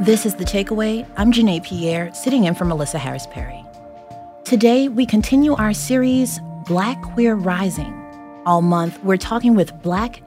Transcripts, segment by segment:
This is The Takeaway. I'm Janae Pierre, sitting in for Melissa Harris Perry. Today, we continue our series, Black Queer Rising. All month, we're talking with Black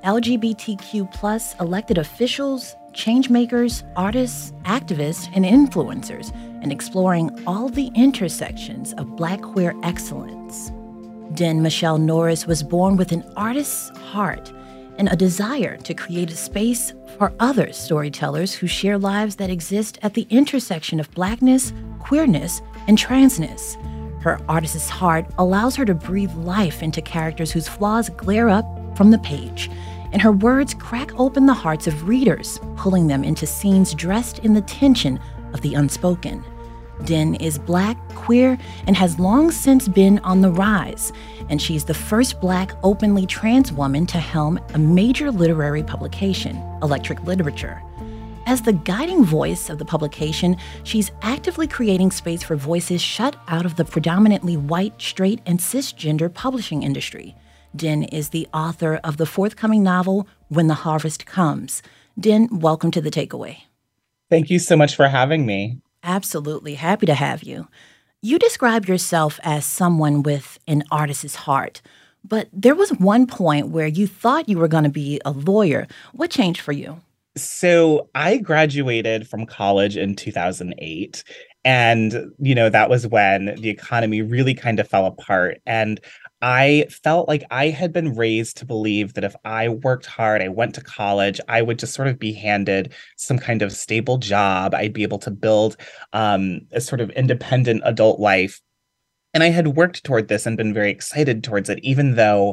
LGBTQ+ elected officials, changemakers, artists, activists, and influencers, and exploring all the intersections of Black queer excellence. Den Michelle Norris was born with an artist's heart and a desire to create a space for other storytellers who share lives that exist at the intersection of Blackness, queerness, and transness. Her artist's heart allows her to breathe life into characters whose flaws glare up from the page, and her words crack open the hearts of readers, pulling them into scenes dressed in the tension of the unspoken. Den is Black, queer, and has long since been on the rise, and she's the first Black openly trans woman to helm a major literary publication, Electric Literature. As the guiding voice of the publication, she's actively creating space for voices shut out of the predominantly white, straight, and cisgender publishing industry. Den is the author of the forthcoming novel, When the Harvest Comes. Den, welcome to The Takeaway. Thank you so much for having me. Absolutely. Happy to have you. You describe yourself as someone with an artist's heart, but there was one point where you thought you were going to be a lawyer. What changed for you? So I graduated from college in 2008. And, that was when the economy really kind of fell apart. And I felt like I had been raised to believe that if I worked hard, I went to college, I would just sort of be handed some kind of stable job. I'd be able to build a sort of independent adult life. And I had worked toward this and been very excited towards it, even though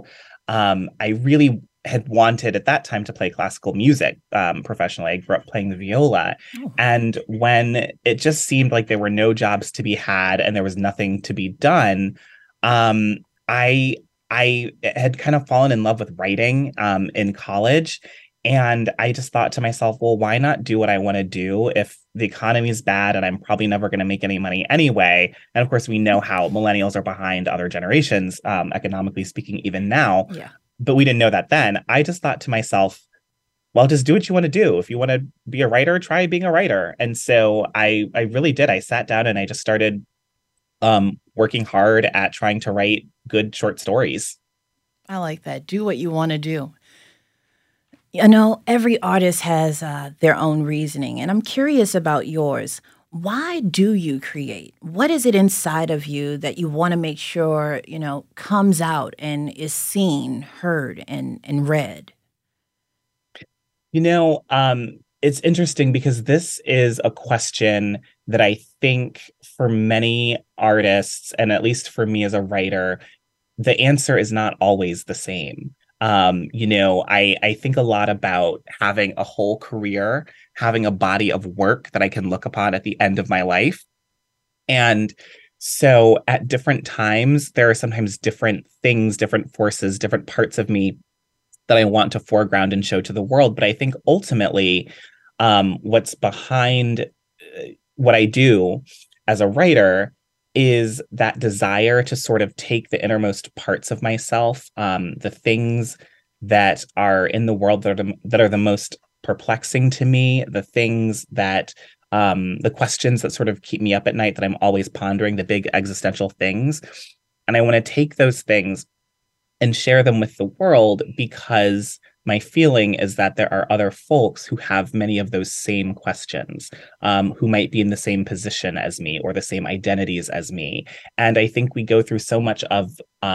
I really had wanted at that time to play classical music professionally. I grew up playing the viola. Oh. And when it just seemed like there were no jobs to be had and there was nothing to be done, I had kind of fallen in love with writing in college. And I just thought to myself, well, why not do what I want to do if the economy is bad and I'm probably never going to make any money anyway? And of course, we know how millennials are behind other generations, economically speaking, even now. Yeah. But we didn't know that then. I just thought to myself, well, just do what you want to do. If you want to be a writer, try being a writer. And so I really did. I sat down and I just started working hard at trying to write good short stories. I like that. Do what you want to do. Every artist has their own reasoning, and I'm curious about yours. Why do you create? What is it inside of you that you want to make sure, comes out and is seen, heard, and read? It's interesting because this is a question that I think for many artists, and at least for me as a writer, the answer is not always the same. I think a lot about having a whole career, having a body of work that I can look upon at the end of my life. And so at different times, there are sometimes different things, different forces, different parts of me that I want to foreground and show to the world. But I think ultimately, what's behind what I do as a writer is that desire to sort of take the innermost parts of myself, the things that are in the world that are the most perplexing to me, the things that, the questions that sort of keep me up at night that I'm always pondering, the big existential things. And I want to take those things and share them with the world because my feeling is that there are other folks who have many of those same questions, who might be in the same position as me or the same identities as me. And I think we go through so much of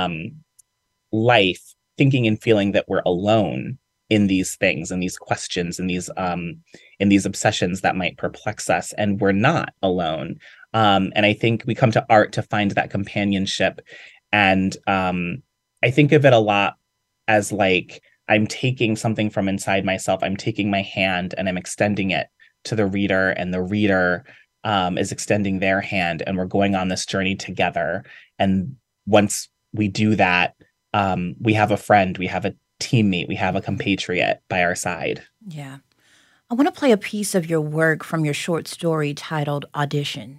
life thinking and feeling that we're alone in these things and these questions and these obsessions that might perplex us. And we're not alone. And I think we come to art to find that companionship. And I think of it a lot as like, I'm taking something from inside myself. I'm taking my hand and I'm extending it to the reader, and the reader is extending their hand, and we're going on this journey together. And once we do that, we have a friend, we have a teammate, we have a compatriot by our side. Yeah. I want to play a piece of your work from your short story titled Audition.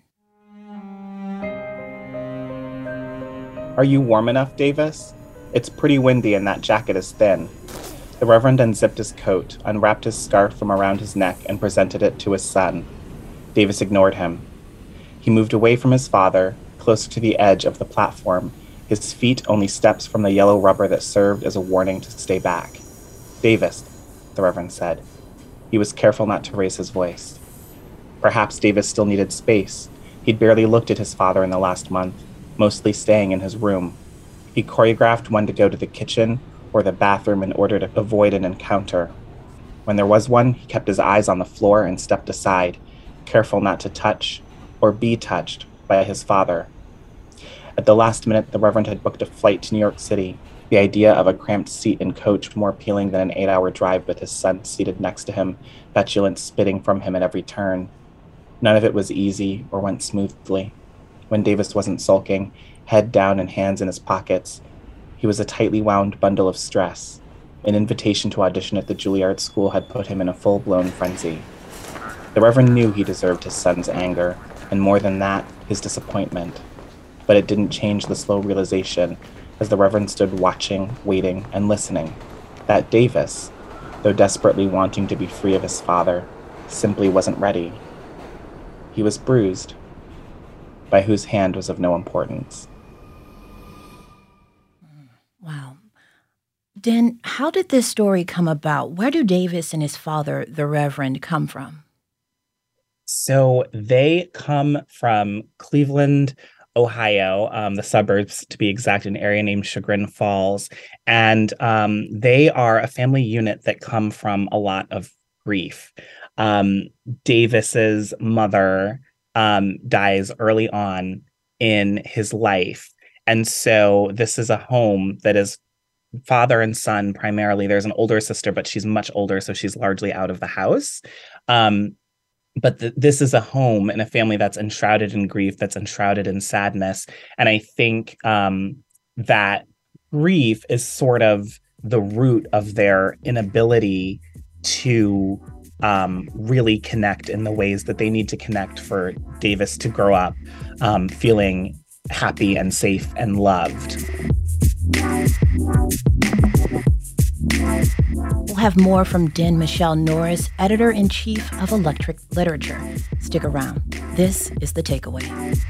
Are you warm enough, Davis? It's pretty windy and that jacket is thin. The Reverend unzipped his coat, unwrapped his scarf from around his neck, and presented it to his son. Davis ignored him. He moved away from his father, closer to the edge of the platform, his feet only steps from the yellow rubber that served as a warning to stay back. Davis, the Reverend said. He was careful not to raise his voice. Perhaps Davis still needed space. He'd barely looked at his father in the last month, mostly staying in his room. He choreographed when to go to the kitchen or the bathroom in order to avoid an encounter. When there was one, he kept his eyes on the floor and stepped aside, careful not to touch or be touched by his father. At the last minute, the Reverend had booked a flight to New York City, the idea of a cramped seat in coach more appealing than an 8-hour drive with his son seated next to him, petulant spitting from him at every turn. None of it was easy or went smoothly. When Davis wasn't sulking, head down and hands in his pockets, he was a tightly wound bundle of stress. An invitation to audition at the Juilliard School had put him in a full-blown frenzy. The Reverend knew he deserved his son's anger, and more than that, his disappointment. But it didn't change the slow realization, as the Reverend stood watching, waiting, and listening, that Davis, though desperately wanting to be free of his father, simply wasn't ready. He was bruised, by whose hand was of no importance. Wow. Den, how did this story come about? Where do Davis and his father, the Reverend, come from? So they come from Cleveland, Ohio, the suburbs to be exact, an area named Chagrin Falls. And they are a family unit that come from a lot of grief. Davis's mother dies early on in his life. And so this is a home that is father and son primarily. There's an older sister, but she's much older, so she's largely out of the house. But this is a home and a family that's enshrouded in grief, that's enshrouded in sadness. And I think that grief is sort of the root of their inability to really connect in the ways that they need to connect for Davis to grow up feeling happy and safe and loved. We'll have more from Den Michelle Norris, editor-in-chief of Electric Literature. Stick around. This is The Takeaway.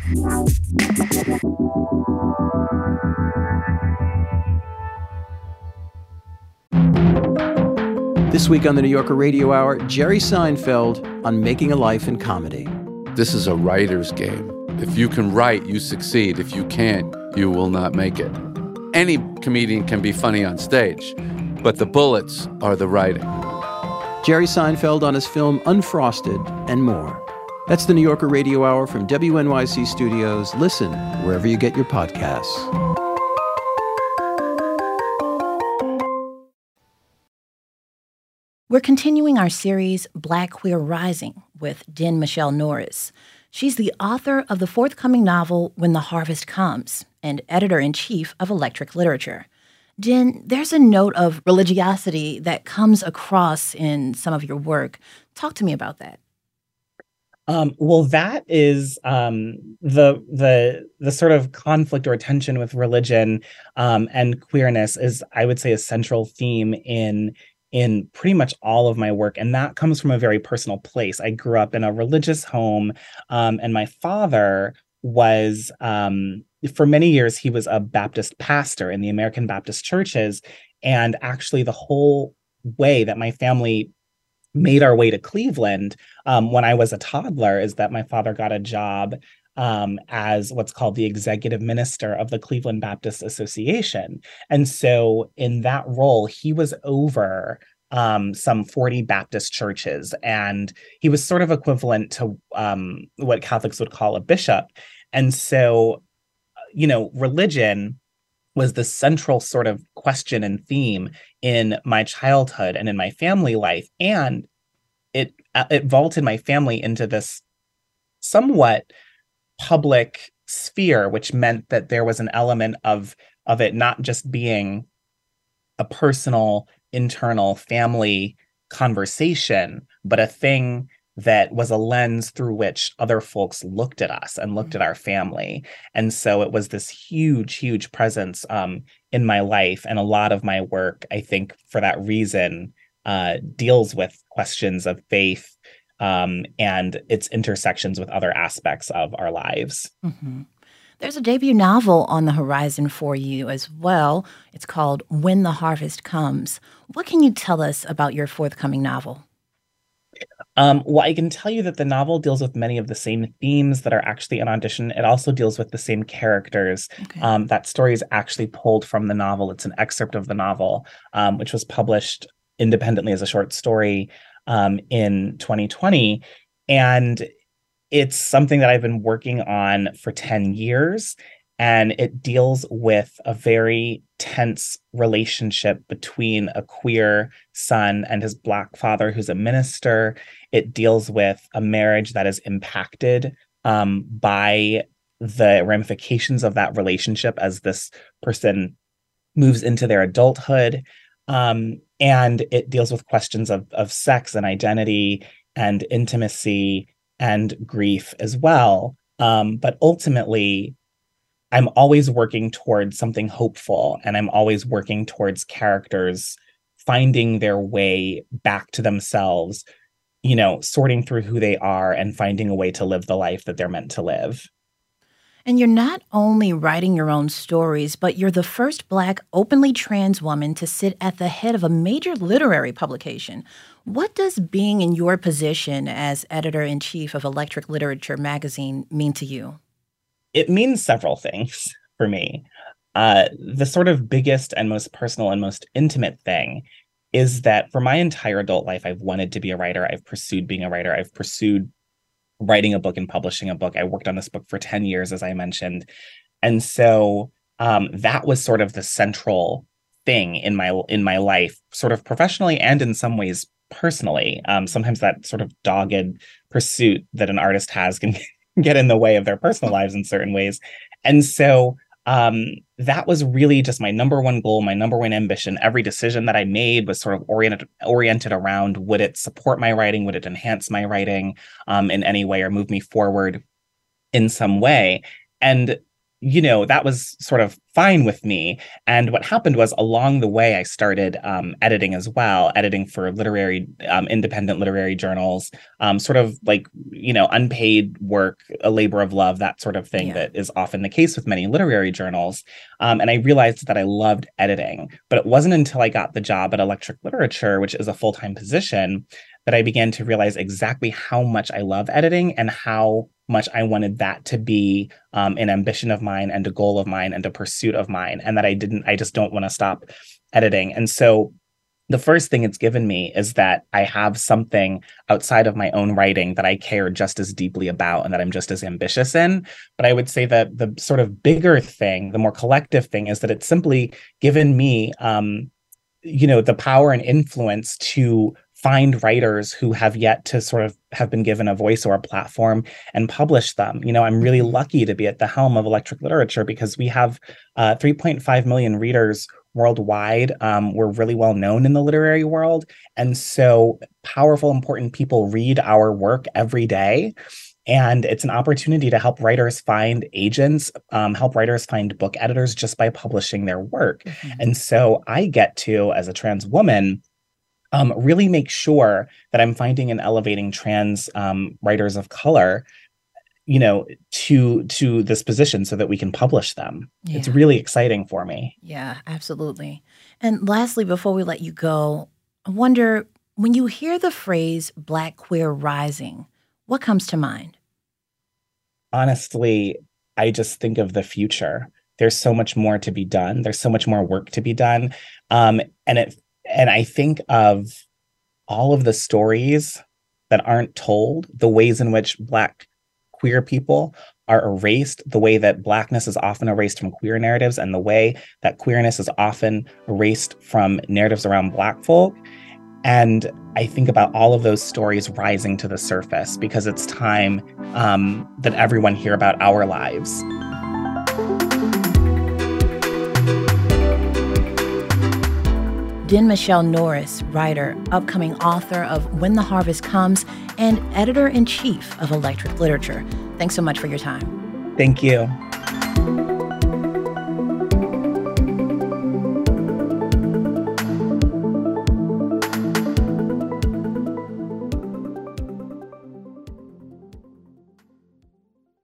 This week on the New Yorker Radio Hour, Jerry Seinfeld on making a life in comedy. This is a writer's game. If you can write, you succeed. If you can't, you will not make it. Any comedian can be funny on stage, but the bullets are the writing. Jerry Seinfeld on his film Unfrosted and more. That's the New Yorker Radio Hour from WNYC Studios. Listen wherever you get your podcasts. We're continuing our series, Black Queer Rising, with Den Michelle Norris. She's the author of the forthcoming novel, When the Harvest Comes, and editor-in-chief of Electric Literature. Den, there's a note of religiosity that comes across in some of your work. Talk to me about that. Well, that is the sort of conflict or tension with religion and queerness is, I would say, a central theme in pretty much all of my work. And that comes from a very personal place. I grew up in a religious home, and my father was, for many years, he was a Baptist pastor in the American Baptist churches. And actually the whole way that my family made our way to Cleveland when I was a toddler is that my father got a job as what's called the executive minister of the Cleveland Baptist Association. And so in that role, he was over some 40 Baptist churches, and he was sort of equivalent to what Catholics would call a bishop. And so, religion was the central sort of question and theme in my childhood and in my family life. And it vaulted my family into this somewhat public sphere, which meant that there was an element of it not just being a personal, internal family conversation, but a thing that was a lens through which other folks looked at us and looked at our family. And so it was this huge, huge presence in my life. And a lot of my work, I think, for that reason, deals with questions of faith, and its intersections with other aspects of our lives. Mm-hmm. There's a debut novel on the horizon for you as well. It's called When the Harvest Comes. What can you tell us about your forthcoming novel? Well, I can tell you that the novel deals with many of the same themes that are actually in Audition. It also deals with the same characters. Okay. That story is actually pulled from the novel. It's an excerpt of the novel, which was published independently as a short story in 2020. And it's something that I've been working on for 10 years, and it deals with a very tense relationship between a queer son and his Black father, who's a minister. It deals with a marriage that is impacted by the ramifications of that relationship as this person moves into their adulthood. And it deals with questions of sex and identity and intimacy and grief as well. But ultimately, I'm always working towards something hopeful, and I'm always working towards characters finding their way back to themselves, sorting through who they are and finding a way to live the life that they're meant to live. And you're not only writing your own stories, but you're the first Black openly trans woman to sit at the head of a major literary publication. What does being in your position as editor-in-chief of Electric Literature magazine mean to you? It means several things for me. The sort of biggest and most personal and most intimate thing is that for my entire adult life, I've wanted to be a writer. I've pursued being a writer. I've pursued writing a book and publishing a book. I worked on this book for 10 years, as I mentioned. And so that was sort of the central thing in my life, sort of professionally and in some ways personally. Sometimes that sort of dogged pursuit that an artist has can get in the way of their personal lives in certain ways. And so that was really just my number one goal, my number one ambition. Every decision that I made was sort of oriented around, would it support my writing? Would it enhance my writing in any way or move me forward in some way? And that was sort of fine with me. And what happened was along the way, I started editing as well, editing for independent literary journals, sort of like, unpaid work, a labor of love, that sort of thing. Yeah. That is often the case with many literary journals. And I realized that I loved editing, but it wasn't until I got the job at Electric Literature, which is a full-time position, that I began to realize exactly how much I love editing and how much I wanted that to be an ambition of mine and a goal of mine and a pursuit of mine, and that I just don't want to stop editing. And so the first thing it's given me is that I have something outside of my own writing that I care just as deeply about and that I'm just as ambitious in. But I would say that the sort of bigger thing, the more collective thing, is that it's simply given me, the power and influence to find writers who have yet to sort of have been given a voice or a platform and publish them. I'm really lucky to be at the helm of Electric Literature because we have 3.5 million readers worldwide. We're really well known in the literary world. And so powerful, important people read our work every day. And it's an opportunity to help writers find agents, help writers find book editors just by publishing their work. Mm-hmm. And so I get to, as a trans woman, really make sure that I'm finding and elevating trans writers of color, to this position so that we can publish them. Yeah. It's really exciting for me. Yeah, absolutely. And lastly, before we let you go, I wonder, when you hear the phrase Black queer rising, what comes to mind? Honestly, I just think of the future. There's so much more to be done. There's so much more work to be done. And I think of all of the stories that aren't told, the ways in which Black queer people are erased, the way that Blackness is often erased from queer narratives, and the way that queerness is often erased from narratives around Black folk. And I think about all of those stories rising to the surface because it's time that everyone hear about our lives. Dyn-Michelle Norris, writer, upcoming author of When the Harvest Comes, and editor-in-chief of Electric Literature. Thanks so much for your time. Thank you.